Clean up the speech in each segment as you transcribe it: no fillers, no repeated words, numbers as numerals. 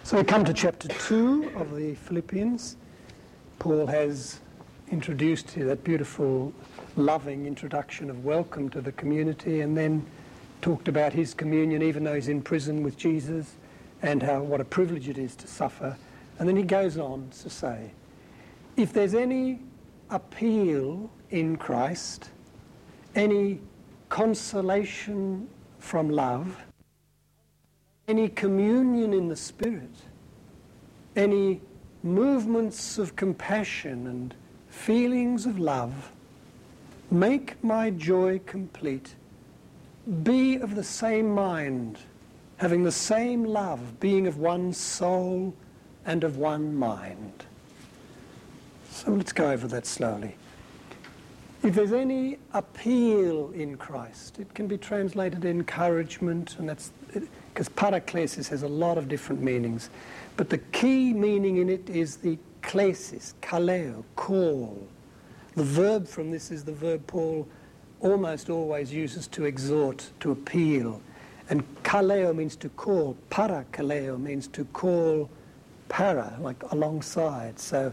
So we come to chapter 2 of the Philippians. Paul has introduced here that beautiful, loving introduction of welcome to the community, and then talked about his communion even though he's in prison with Jesus, and what a privilege it is to suffer. And then he goes on to say, if there's any appeal in Christ, any consolation from love, any communion in the Spirit, any movements of compassion and feelings of love, make my joy complete. Be of the same mind, having the same love, being of one soul and of one mind. So let's go over that slowly. If there's any appeal in Christ, it can be translated encouragement, and that's because paraklesis has a lot of different meanings. But the key meaning in it is the klesis, kaleo, call. The verb from this is the verb Paul almost always uses to exhort, to appeal. And kaleo means to call. Parakaleo means to call para, like alongside. So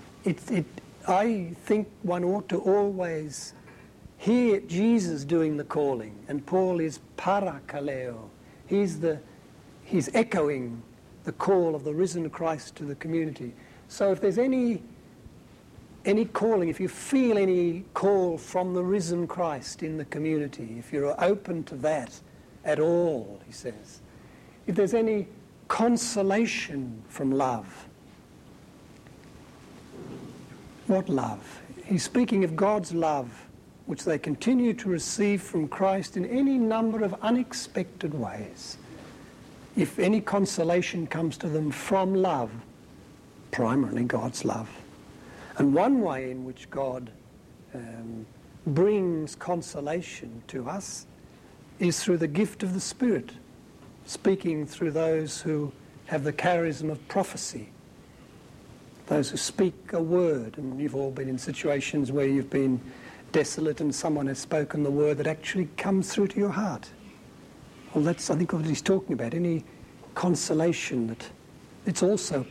I think one ought to always hear Jesus doing the calling, and Paul is parakaleo. He's echoing the call of the risen Christ to the community. So if there's any calling, if you feel any call from the risen Christ in the community, if you're open to that at all, he says, if there's any consolation from love, what love? He's speaking of God's love, which they continue to receive from Christ in any number of unexpected ways. If any consolation comes to them from love, primarily God's love. And one way in which God brings consolation to us is through the gift of the Spirit, speaking through those who have the charism of prophecy, those who speak a word. And you've all been in situations where you've been desolate and someone has spoken the word that actually comes through to your heart. Well, that's, I think, what he's talking about, any consolation that it's also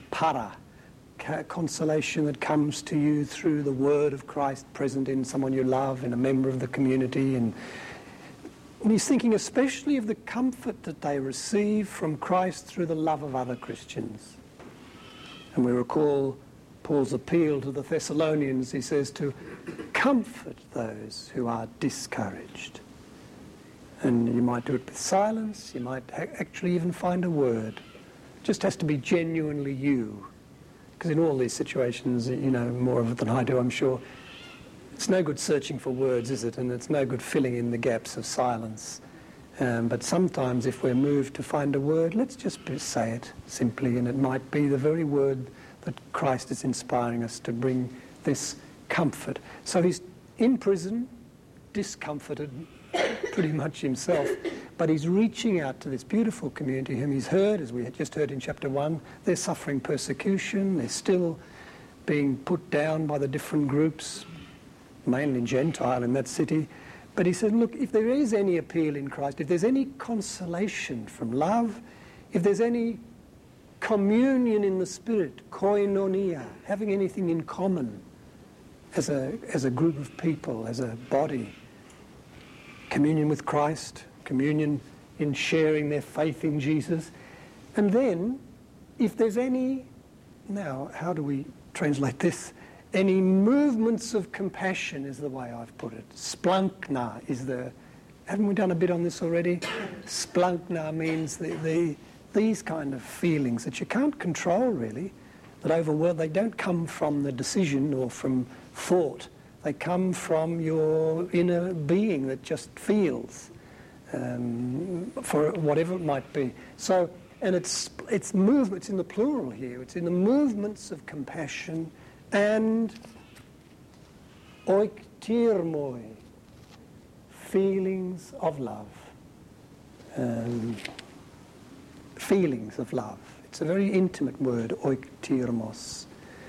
consolation that comes to you through the word of Christ present in someone you love, in a member of the community. And he's thinking especially of the comfort that they receive from Christ through the love of other Christians. And we recall Paul's appeal to the Thessalonians. He says to comfort those who are discouraged. And you might do it with silence, you might actually even find a word. It just has to be genuinely you. Because in all these situations, you know more of it than I do, I'm sure, it's no good searching for words, is it? And it's no good filling in the gaps of silence. But sometimes if we're moved to find a word, let's just say it simply, and it might be the very word that Christ is inspiring us to bring this comfort. So he's in prison, discomforted pretty much himself, but he's reaching out to this beautiful community whom he's heard, as we had just heard in chapter 1, they're suffering persecution, they're still being put down by the different groups, mainly Gentile in that city. But he said, look, if there is any appeal in Christ, if there's any consolation from love, if there's any communion in the Spirit, koinonia, having anything in common as a group of people, as a body, communion with Christ, communion in sharing their faith in Jesus. And then, if there's any, now, how do we translate this? Any movements of compassion is the way I've put it. Splankna is haven't we done a bit on this already? Splankna means these kind of feelings that you can't control really, that overwhelm. They don't come from the decision or from thought. They come from your inner being that just feels, for whatever it might be. So, and it's movements in the plural here. It's in the movements of compassion and oiktirmoi, feelings of love. Feelings of love. It's a very intimate word, oiktirmos.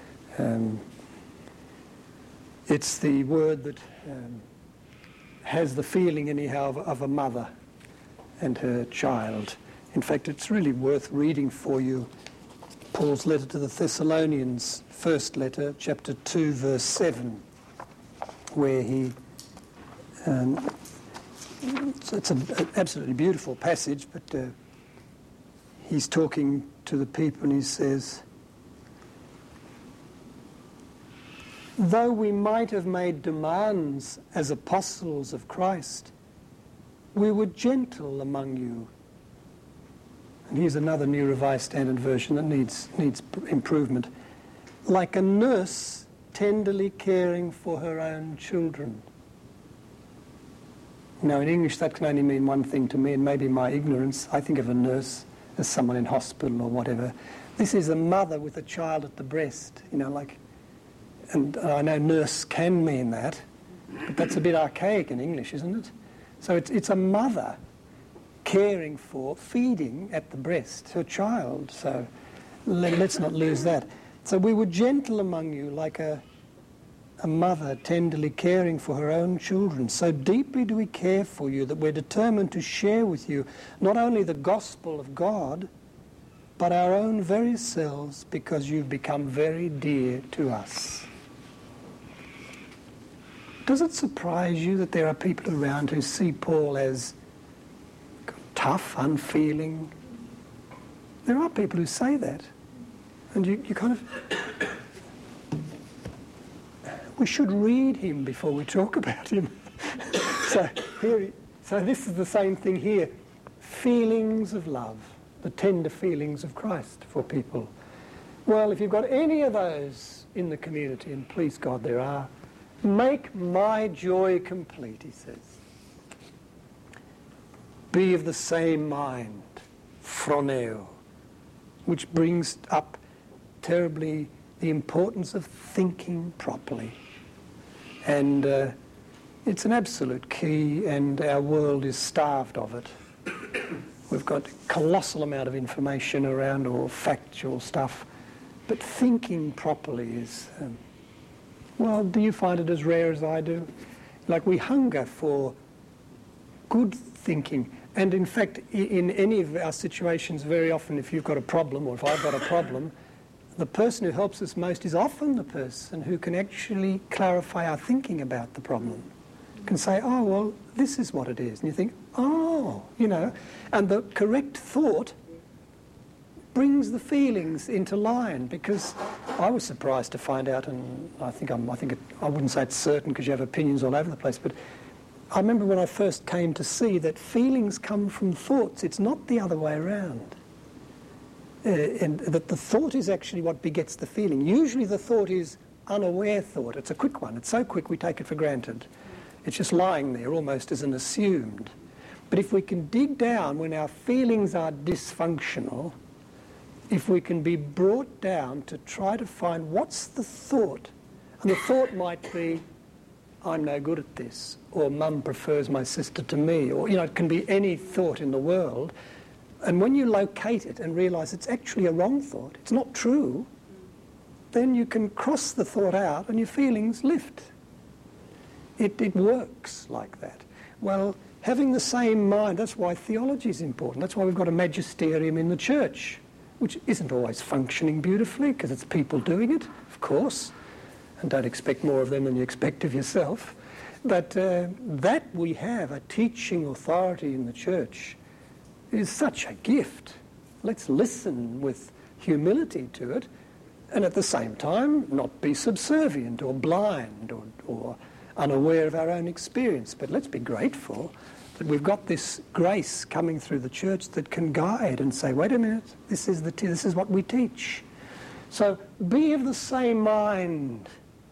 It's the word that has the feeling anyhow of a mother and her child. In fact, it's really worth reading for you Paul's letter to the Thessalonians, first letter, chapter 2, verse 7, where he... it's an absolutely beautiful passage, but he's talking to the people and he says, though we might have made demands as apostles of Christ, we were gentle among you. And here's another New Revised Standard Version that needs improvement. Like a nurse tenderly caring for her own children. Now in English that can only mean one thing to me, and maybe my ignorance. I think of a nurse as someone in hospital or whatever. This is a mother with a child at the breast, and I know nurse can mean that, but that's a bit archaic in English, isn't it? So it's a mother caring for, feeding at the breast her child. So let's not lose that. So we were gentle among you, like a mother tenderly caring for her own children. So deeply do we care for you that we're determined to share with you not only the gospel of God, but our own very selves, because you've become very dear to us. Does it surprise you that there are people around who see Paul as tough, unfeeling? There are people who say that. And you kind of... We should read him before we talk about him. So this is the same thing here. Feelings of love, the tender feelings of Christ for people. Well, if you've got any of those in the community, and please God there are, make my joy complete, he says. Be of the same mind, phroneo, which brings up terribly the importance of thinking properly. And it's an absolute key, and our world is starved of it. We've got a colossal amount of information around, or factual stuff, but thinking properly is... well, do you find it as rare as I do? Like, we hunger for good thinking. And in fact, in any of our situations, very often if you've got a problem, or if I've got a problem, the person who helps us most is often the person who can actually clarify our thinking about the problem. Can say, oh, well, this is what it is. And you think, oh, and the correct thought brings the feelings into line, because I was surprised to find out, and I wouldn't say it's certain because you have opinions all over the place, but I remember when I first came to see that feelings come from thoughts. It's not the other way around. And that the thought is actually what begets the feeling. Usually the thought is unaware thought. It's a quick one. It's so quick we take it for granted. It's just lying there almost as an assumed. But if we can dig down when our feelings are dysfunctional, if we can be brought down to try to find what's the thought, and the thought might be, I'm no good at this, or Mum prefers my sister to me, or, it can be any thought in the world. And when you locate it and realise it's actually a wrong thought, it's not true, then you can cross the thought out and your feelings lift. It works like that. Well, having the same mind, that's why theology is important. That's why we've got a magisterium in the church, which isn't always functioning beautifully, because it's people doing it, of course, and don't expect more of them than you expect of yourself. But that we have, a teaching authority in the church, is such a gift. Let's listen with humility to it, and at the same time not be subservient or blind or unaware of our own experience. But let's be grateful that we've got this grace coming through the church that can guide and say, wait a minute, this is what we teach. So be of the same mind,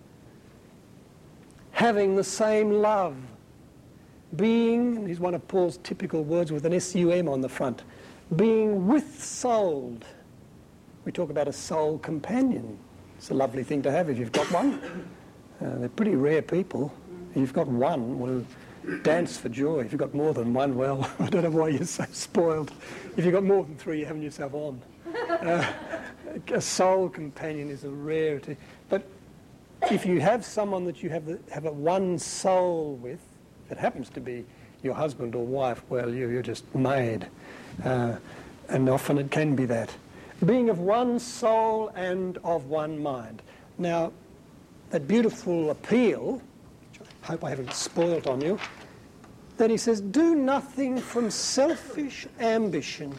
having the same love, being, and here's one of Paul's typical words with an S-U-M on the front, being with-souled. We talk about a soul companion. It's a lovely thing to have if you've got one. They're pretty rare people. If you've got one, well, dance for joy. If you've got more than one, well, I don't know why you're so spoiled. If you've got more than three, you're having yourself on. A soul companion is a rarity. But if you have someone that you have a one soul with, if it happens to be your husband or wife, well, you're just made. And often it can be that. being of one soul and of one mind. Now, that beautiful appeal, which I hope I haven't spoilt on you, then he says, do nothing from selfish ambition.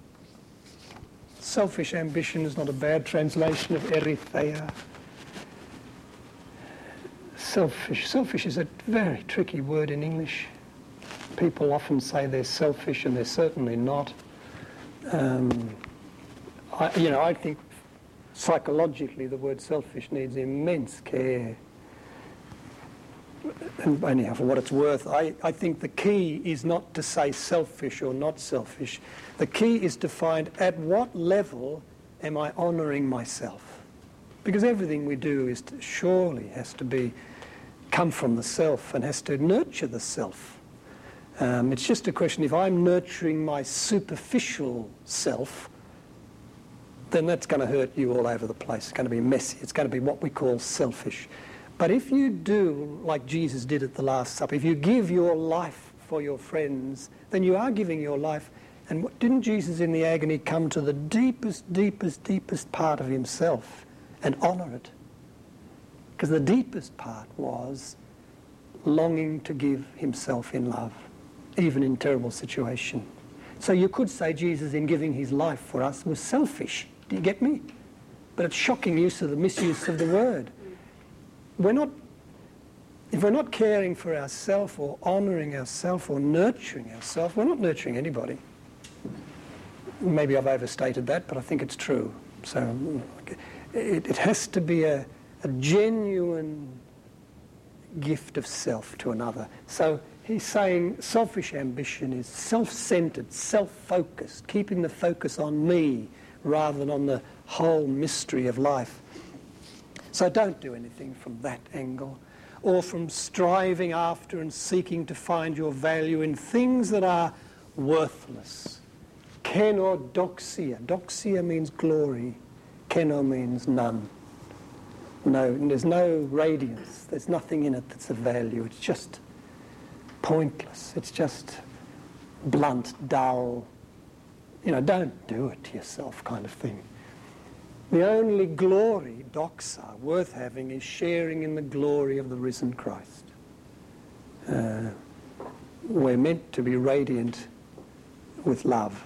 Selfish ambition is not a bad translation of erytheia. Selfish. Selfish is a very tricky word in English. People often say they're selfish and they're certainly not. I think psychologically the word selfish needs immense care. And anyhow, for what it's worth, I think the key is not to say selfish or not selfish. The key is to find at what level am I honouring myself? Because everything we do surely has to come from the self and has to nurture the self. It's just a question, if I'm nurturing my superficial self, then that's going to hurt you all over the place. It's going to be messy. It's going to be what we call selfish. But if you do like Jesus did at the Last Supper, if you give your life for your friends, then you are giving your life. And didn't Jesus in the agony come to the deepest, deepest, deepest part of himself and honour it? Because the deepest part was longing to give himself in love, even in terrible situation. So you could say Jesus, in giving his life for us, was selfish. Do you get me? But it's shocking misuse of the word. If we're not caring for ourselves or honouring ourselves or nurturing ourselves, we're not nurturing anybody. Maybe I've overstated that, but I think it's true. So it has to be a genuine gift of self to another. So he's saying selfish ambition is self-centred, self-focused, keeping the focus on me rather than on the whole mystery of life. So don't do anything from that angle, or from striving after and seeking to find your value in things that are worthless. Kenodoxia. Doxia means glory. Keno means none. No, there's no radiance. There's nothing in it that's of value. It's just pointless. It's just blunt, dull. Don't do it to yourself kind of thing. The only glory, doxa, worth having is sharing in the glory of the risen Christ. We're meant to be radiant with love.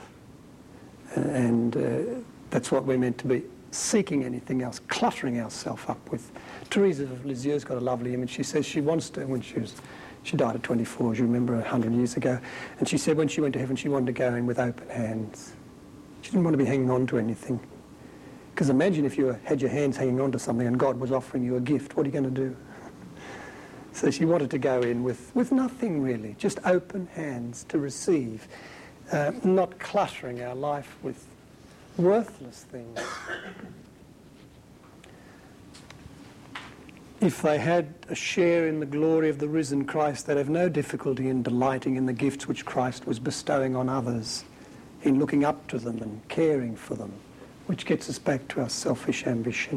And that's what we're meant to be. Seeking anything else, cluttering ourselves up with. Teresa of Lisieux's got a lovely image. She says she wants to, she died at 24, as you remember, 100 years ago. And she said when she went to heaven, she wanted to go in with open hands. She didn't want to be hanging on to anything. Because imagine if you had your hands hanging on to something and God was offering you a gift. What are you going to do? So she wanted to go in with nothing really, just open hands to receive, not cluttering our life with worthless things. If they had a share in the glory of the risen Christ, they'd have no difficulty in delighting in the gifts which Christ was bestowing on others, in looking up to them and caring for them, which gets us back to our selfish ambition.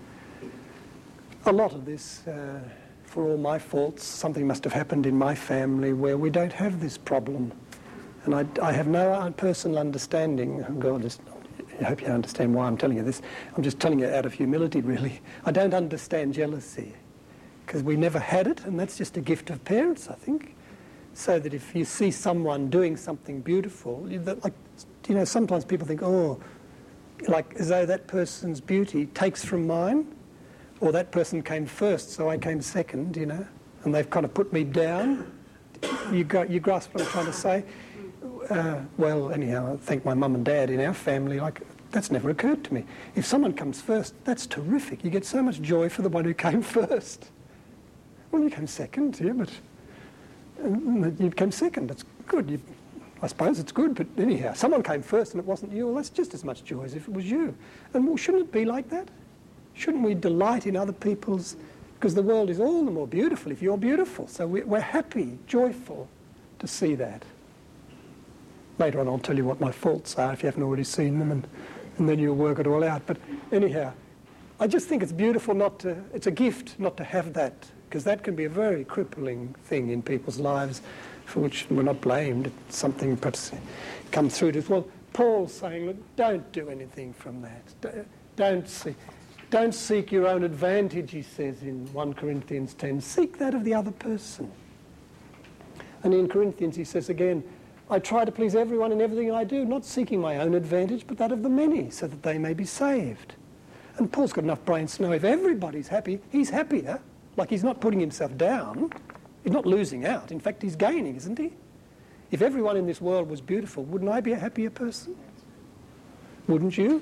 A lot of this, for all my faults, something must have happened in my family where we don't have this problem. And I have no personal understanding. God, I hope you understand why I'm telling you this. I'm just telling you out of humility, really. I don't understand jealousy, because we never had it, and that's just a gift of parents, I think. So that if you see someone doing something beautiful, sometimes people think, like as though that person's beauty takes from mine, or that person came first, so I came second, and they've kind of put me down. You grasp what I'm trying to say? Well, anyhow, I thank my mum and dad in our family, that's never occurred to me. If someone comes first, that's terrific. You get so much joy for the one who came first. Well, you came second, yeah, but you came second. That's good. I suppose it's good, but anyhow, someone came first and it wasn't you. Well, that's just as much joy as if it was you. And shouldn't it be like that? Shouldn't we delight in other people's... Because the world is all the more beautiful if you're beautiful. So we're happy, joyful to see that. Later on I'll tell you what my faults are if you haven't already seen them, and then you'll work it all out. But anyhow, I just think it's beautiful it's a gift not to have that, because that can be a very crippling thing in people's lives for which we're not blamed. It's something perhaps comes through to us. Well, Paul's saying, look, don't do anything from that. Don't seek your own advantage, he says in 1 Corinthians 10. Seek that of the other person. And in Corinthians he says again, I try to please everyone in everything I do, not seeking my own advantage, but that of the many, so that they may be saved. And Paul's got enough brains to know if everybody's happy, he's happier. Like, he's not putting himself down. He's not losing out. In fact, he's gaining, isn't he? If everyone in this world was beautiful, wouldn't I be a happier person? Wouldn't you?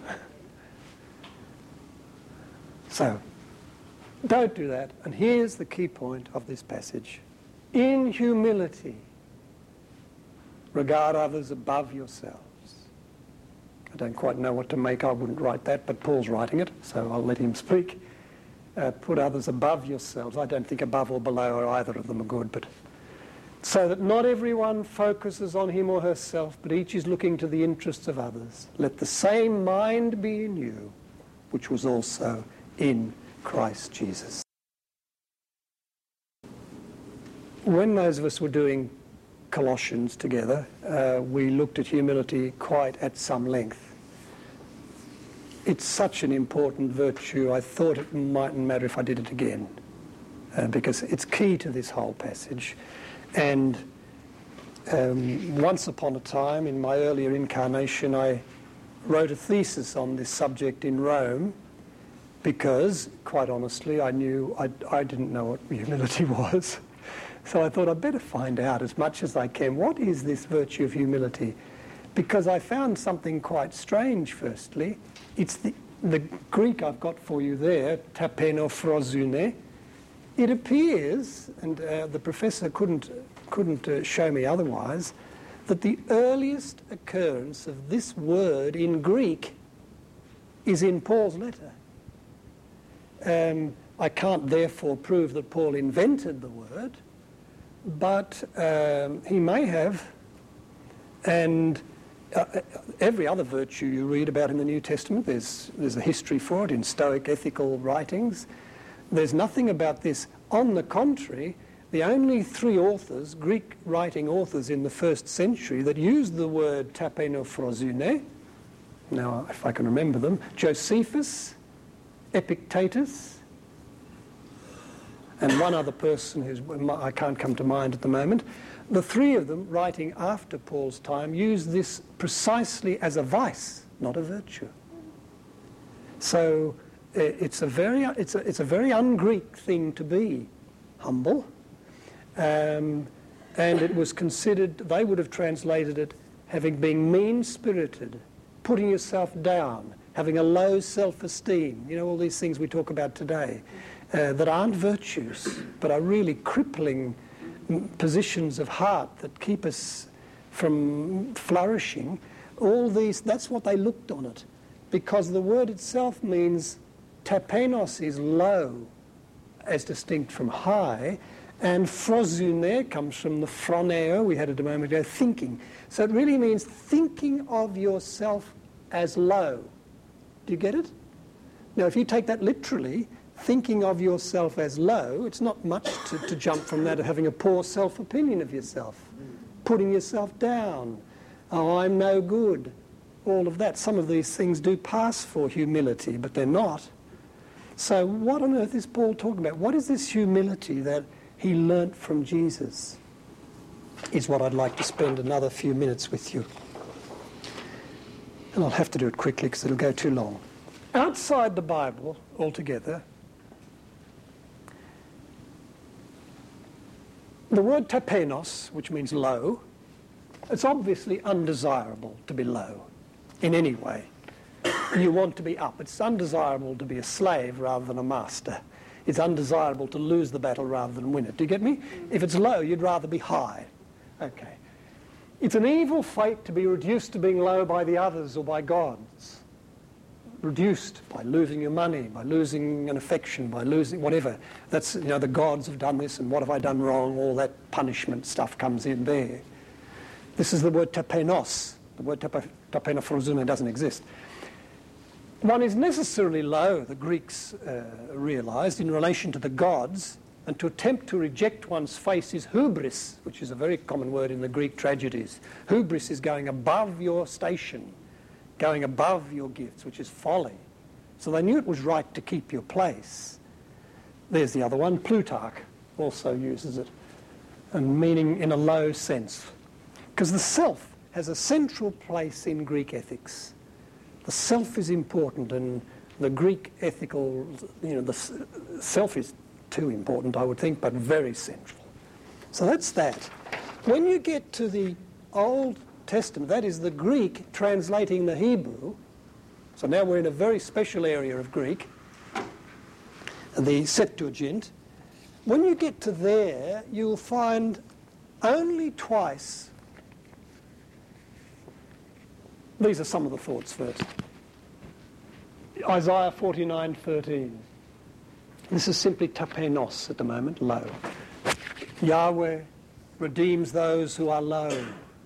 So, don't do that. And here's the key point of this passage. In humility, regard others above yourselves. I don't quite know what to make. I wouldn't write that, but Paul's writing it, so I'll let him speak. Put others above yourselves. I don't think above or below or either of them are good, but so that not everyone focuses on him or herself, but each is looking to the interests of others. Let the same mind be in you, which was also in Christ Jesus. When those of us were doing Colossians together, we looked at humility quite at some length. It's such an important virtue, I thought it mightn't matter if I did it again, because it's key to this whole passage. And once upon a time, in my earlier incarnation, I wrote a thesis on this subject in Rome, because, quite honestly, I didn't know what humility was. So I thought I'd better find out as much as I can, what is this virtue of humility? Because I found something quite strange, firstly. It's the Greek I've got for you there, tapenophrosyne. It appears, and the professor couldn't show me otherwise, that the earliest occurrence of this word in Greek is in Paul's letter. I can't therefore prove that Paul invented the word, but he may have. And every other virtue you read about in the New Testament, there's a history for it in Stoic ethical writings. There's nothing about this. On the contrary, the only three authors, Greek writing authors in the first century, that used the word tapenophrosyne, now if I can remember them, Josephus, Epictetus, and one other person who's I can't come to mind at the moment. The three of them, writing after Paul's time, used this precisely as a vice, not a virtue. So it's a very un-Greek thing to be humble, and it was considered, they would have translated it, having been mean-spirited, putting yourself down, having a low self-esteem, you know, all these things we talk about today, that aren't virtues, but are really crippling positions of heart that keep us from flourishing. All these, that's what they looked on it, because the word itself means tapenos is low, as distinct from high, and phrosyne comes from the phroneo, we had it a moment ago, thinking. So it really means thinking of yourself as low. Do you get it? Now, if you take that literally, thinking of yourself as low, it's not much to jump from that of having a poor self-opinion of yourself, putting yourself down, oh, I'm no good, all of that. Some of these things do pass for humility, but they're not. So what on earth is Paul talking about? What is this humility that he learnt from Jesus? Is what I'd like to spend another few minutes with you. And I'll have to do it quickly because it'll go too long. Outside the Bible altogether, the word tapenos, which means low, it's obviously undesirable to be low in any way. You want to be up. It's undesirable to be a slave rather than a master. It's undesirable to lose the battle rather than win it. Do you get me? If it's low, you'd rather be high. Okay. It's an evil fate to be reduced to being low by the others or by gods. Reduced by losing your money, by losing an affection, by losing whatever. That's, you know, the gods have done this and what have I done wrong? All that punishment stuff comes in there. This is the word tapenos. The word tapenophrosyne doesn't exist. One is necessarily low, the Greeks realized, in relation to the gods, And to attempt to reject one's face is hubris, which is a very common word in the Greek tragedies. Hubris is going above your station, going above your gifts, which is folly. So they knew it was right to keep your place. There's the other one. Plutarch also uses it, and meaning in a low sense. Because the self has a central place in Greek ethics. The self is important, and the Greek ethical, the self is too important, I would think, but very central. So that's that. When you get to the Old Testament, that is the Greek translating the Hebrew, so now we're in a very special area of Greek, the Septuagint. When you get to there, you'll find only twice. These are some of the thoughts first. Isaiah 49:13. This is simply tapenos at the moment, low. Yahweh redeems those who are low,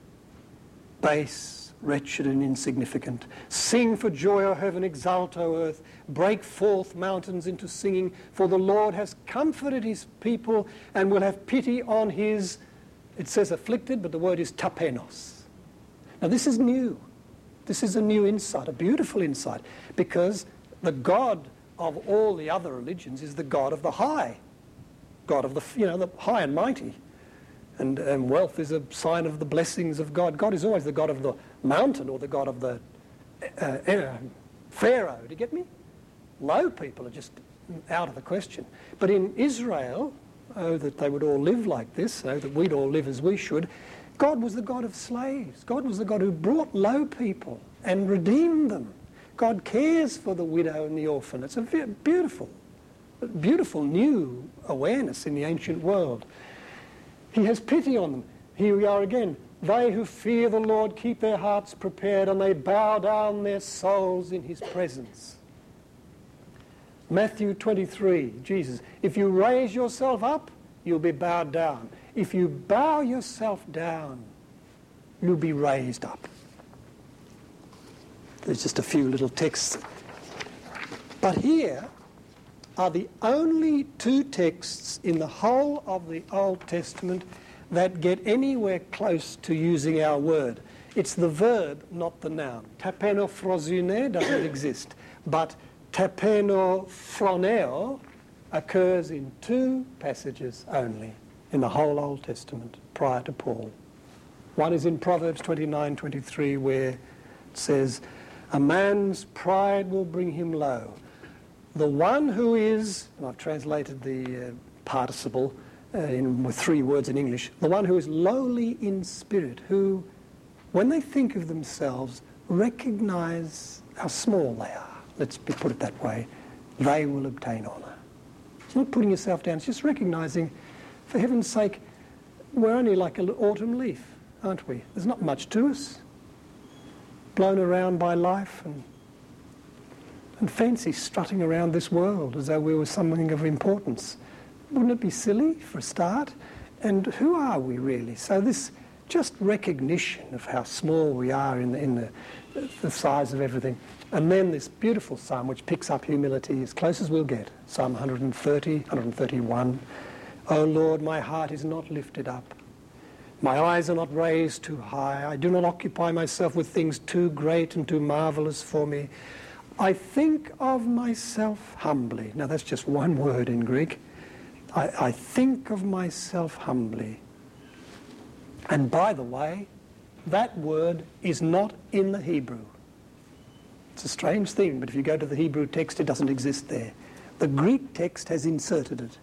base, wretched and insignificant. Sing for joy, O heaven, exult, O earth. Break forth mountains into singing, for the Lord has comforted his people and will have pity on his, it says afflicted, but the word is tapenos. Now this is new. This is a new insight, a beautiful insight, because the God of all the other religions is the God of the high, God of the high and mighty. And wealth is a sign of the blessings of God. God is always the God of the mountain or the God of the Pharaoh. Do you get me? Low people are just out of the question. But in Israel, oh, that they would all live like this, oh, that we'd all live as we should, God was the God of slaves. God was the God who brought low people and redeemed them. God cares for the widow and the orphan. It's a beautiful new awareness in the ancient world. He has pity on them. Here we are again. They who fear the Lord keep their hearts prepared, and they bow down their souls in his presence. Matthew 23, Jesus, if you raise yourself up, you'll be bowed down. If you bow yourself down, you'll be raised up. There's just a few little texts. But here are the only two texts in the whole of the Old Testament that get anywhere close to using our word. It's the verb, not the noun. Tapenophrosune doesn't exist, but tapenophroneo occurs in two passages only in the whole Old Testament prior to Paul. One is in Proverbs 29:23, where it says, a man's pride will bring him low. The one who is, and I've translated the participle with three words in English, the one who is lowly in spirit, who, when they think of themselves, recognize how small they are, let's put it that way, they will obtain honour. It's not putting yourself down, it's just recognizing, for heaven's sake, we're only like an autumn leaf, aren't we? There's not much to us. Blown around by life and fancy strutting around this world as though we were something of importance. Wouldn't it be silly for a start? And who are we really? So this just recognition of how small we are in the size of everything. And then this beautiful psalm which picks up humility as close as we'll get. Psalm 130, 131. O Lord, my heart is not lifted up. My eyes are not raised too high. I do not occupy myself with things too great and too marvelous for me. I think of myself humbly. Now that's just one word in Greek. I think of myself humbly. And by the way, that word is not in the Hebrew. It's a strange thing, but if you go to the Hebrew text, it doesn't exist there. The Greek text has inserted it.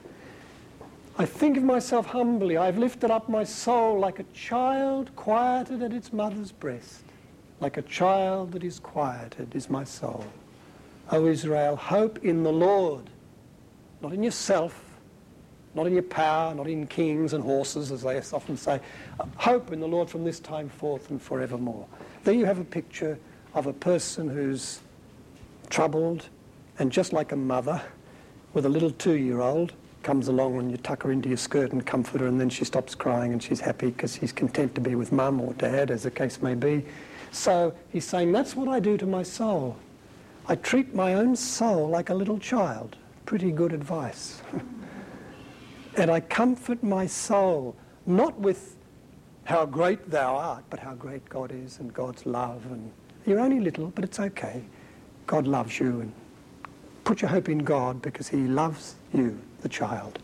I think of myself humbly. I've lifted up my soul like a child quieted at its mother's breast. Like a child that is quieted is my soul. O Israel, hope in the Lord, not in yourself, not in your power, not in kings and horses, as they often say. Hope in the Lord from this time forth and forevermore. There you have a picture of a person who's troubled, and just like a mother with a little 2-year-old, comes along and you tuck her into your skirt and comfort her, and then she stops crying and she's happy because she's content to be with mum or dad, as the case may be. So he's saying, that's what I do to my soul. I treat my own soul like a little child. Pretty good advice. And I comfort my soul, not with how great thou art, but how great God is and God's love. And you're only little, but it's okay. God loves you, and put your hope in God because he loves you, the child.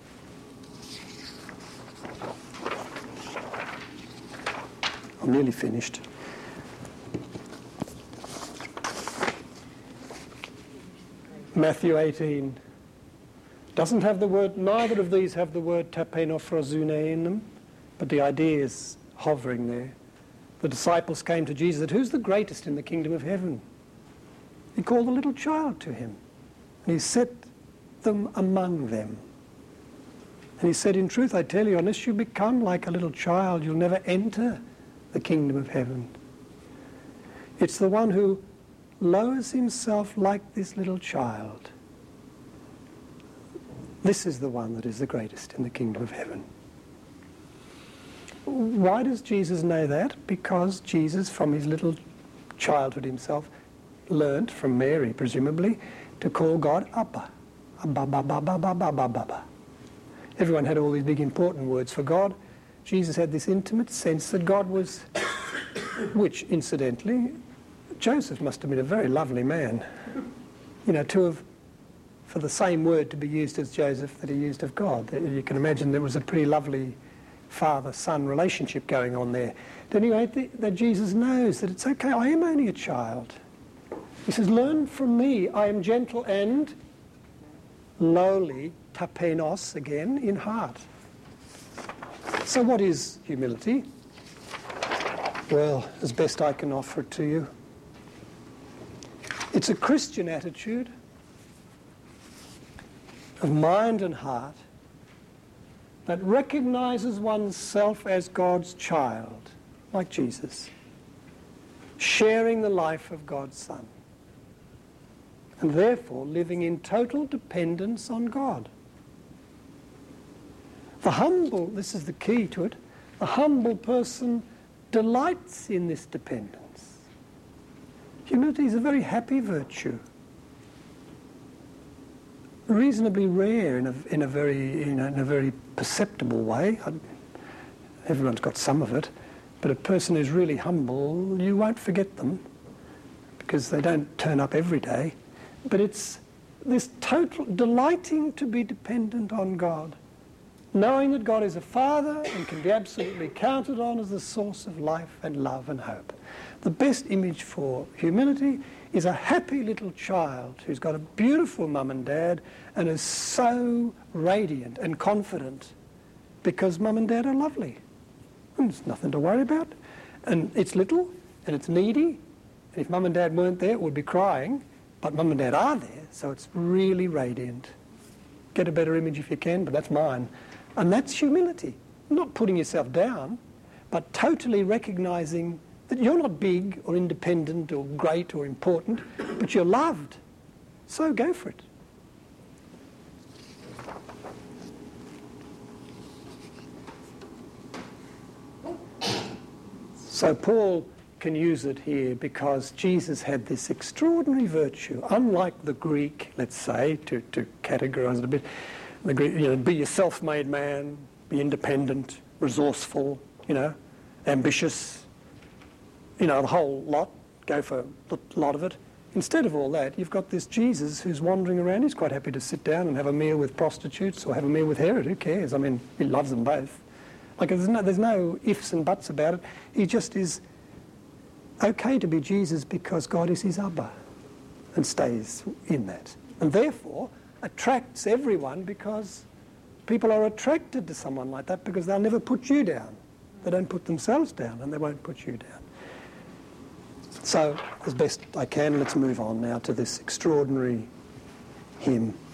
I'm nearly finished. Matthew 18 doesn't have the word, neither of these have the word tapenophrazune in them, but the idea is hovering there. The disciples came to Jesus and said, who's the greatest in the kingdom of heaven? He called a little child to him, and he set them among them. And he said, in truth, I tell you, unless you become like a little child, you'll never enter the kingdom of heaven. It's the one who lowers himself like this little child. This is the one that is the greatest in the kingdom of heaven. Why does Jesus know that? Because Jesus, from his little childhood himself, learnt from Mary, presumably, to call God Abba. Abba, Abba, Abba, Abba, Abba, Abba. Everyone had all these big important words for God. Jesus had this intimate sense that God was, which, incidentally, Joseph must have been a very lovely man. You know, for the same word to be used as Joseph that he used of God. You can imagine there was a pretty lovely father-son relationship going on there. But anyway, that Jesus knows that it's okay, I am only a child. He says, learn from me, I am gentle and lowly, tapenos again, in heart. So what is humility? Well, as best I can offer it to you, it's a Christian attitude of mind and heart that recognizes oneself as God's child, like Jesus, sharing the life of God's Son, and therefore living in total dependence on God. The humble, this is the key to it, the humble person delights in this dependence. Humility is a very happy virtue, reasonably rare in a very perceptible way. Everyone's got some of it, but a person who's really humble, you won't forget them because they don't turn up every day. But it's this total delighting to be dependent on God, knowing that God is a Father and can be absolutely counted on as the source of life and love and hope. The best image for humility is a happy little child who's got a beautiful mum and dad and is so radiant and confident because mum and dad are lovely. And there's nothing to worry about. And it's little and it's needy. And if mum and dad weren't there, it would be crying. But mum and dad are there, so it's really radiant. Get a better image if you can, but that's mine. And that's humility. Not putting yourself down, but totally recognising that you're not big or independent or great or important, but you're loved. So go for it. So Paul can use it here because Jesus had this extraordinary virtue, unlike the Greek, let's say, to categorise it a bit. The Greek, be a self-made man, be independent, resourceful, ambitious, the whole lot, go for a lot of it. Instead of all that, you've got this Jesus who's wandering around. He's quite happy to sit down and have a meal with prostitutes or have a meal with Herod. Who cares? I mean, he loves them both. Like, there's no ifs and buts about it. He just is okay to be Jesus because God is his Abba and stays in that. And therefore attracts everyone because people are attracted to someone like that because they'll never put you down. They don't put themselves down and they won't put you down. So, as best I can, let's move on now to this extraordinary hymn.